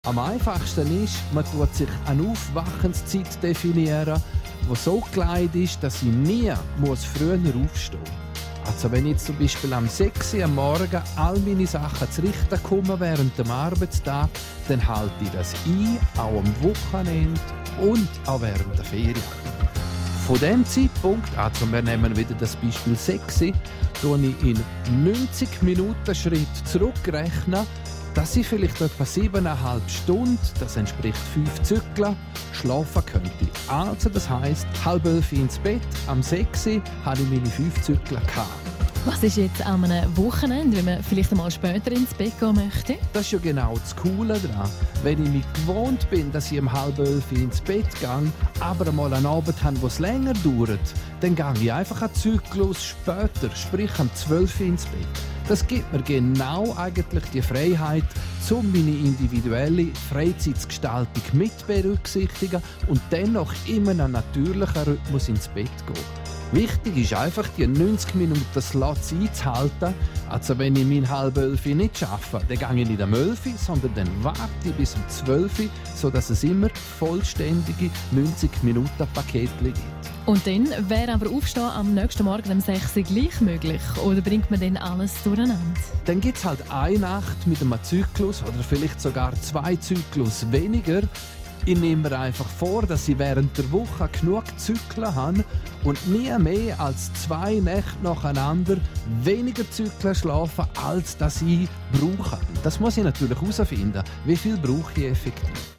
Am einfachsten ist, man tut sich eine Aufwachenszeit definieren, die so geleitet ist, dass ich nie früher aufstehen muss. Also wenn ich jetzt zum Beispiel am 6 Uhr am Morgen all meine Sachen zu richten komme während dem Arbeitstag, dann halte ich das ein, auch am Wochenende und auch während der Ferien. Von diesem Zeitpunkt, also wir nehmen wieder das Beispiel 6 Uhr, tue ich in 90 Minuten Schritt zurückrechnen, dass ich vielleicht etwa 7,5 Stunden, das entspricht 5 Zyklen, schlafen könnte. Also das heisst, 10:30 ins Bett, am 6 Uhr hatte ich meine 5 Zyklen gehabt. Was ist jetzt an einem Wochenende, wenn man vielleicht einmal später ins Bett gehen möchte? Das ist ja genau das Coole daran. Wenn ich mich gewohnt bin, dass ich um 10:30 ins Bett gehe, aber einmal einen Abend habe, wo es länger dauert, dann gehe ich einfach einen Zyklus später, sprich um 12 Uhr ins Bett. Das gibt mir genau eigentlich die Freiheit, um meine individuelle Freizeitgestaltung mit berücksichtigen und dennoch immer einen natürlichen Rhythmus ins Bett gehen. Wichtig ist einfach, die 90 Minuten Slots einzuhalten. Also wenn ich mein 10:30 nicht schaffe, dann gehe ich nicht um 11 Uhr, sondern dann warte ich bis um 12 Uhr, sodass es immer vollständige 90-Minuten-Pakete gibt. Und dann wäre aber Aufstehen am nächsten Morgen um 6 Uhr gleich möglich? Oder bringt man dann alles durcheinander? Dann gibt es halt eine Nacht mit einem Zyklus oder vielleicht sogar 2 Zyklus weniger. Ich nehme mir einfach vor, dass ich während der Woche genug Zyklen habe und nie mehr als 2 Nächte nacheinander weniger Zyklen schlafen, als dass ich brauche. Das muss ich natürlich herausfinden. Wie viel brauche ich effektiv?